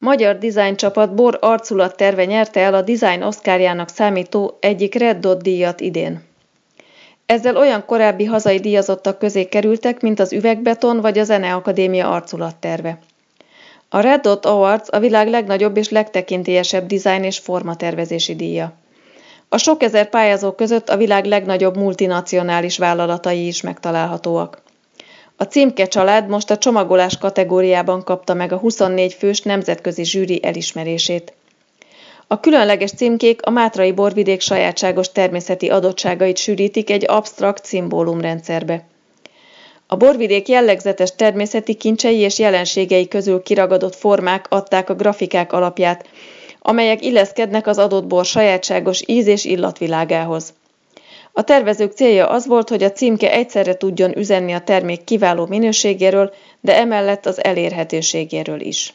Magyar dizájncsapat bor arculatterve nyerte el a Design Oscarjának számító egyik Red Dot díjat idén. Ezzel olyan korábbi hazai díjazottak közé kerültek, mint az Üvegbeton vagy a Zeneakadémia arculatterve. A Red Dot Awards a világ legnagyobb és legtekintélyesebb dizájn és formatervezési díja. A sok ezer pályázó között a világ legnagyobb multinacionális vállalatai is megtalálhatóak. A címke család most a csomagolás kategóriában kapta meg a 24 fős nemzetközi zsűri elismerését. A különleges címkék a mátrai borvidék sajátságos természeti adottságait sűrítik egy absztrakt szimbólumrendszerbe. A borvidék jellegzetes természeti kincsei és jelenségei közül kiragadott formák adták a grafikák alapját, amelyek illeszkednek az adott bor sajátságos íz- és illatvilágához. A tervezők célja az volt, hogy a címke egyszerre tudjon üzenni a termék kiváló minőségéről, de emellett az elérhetőségéről is.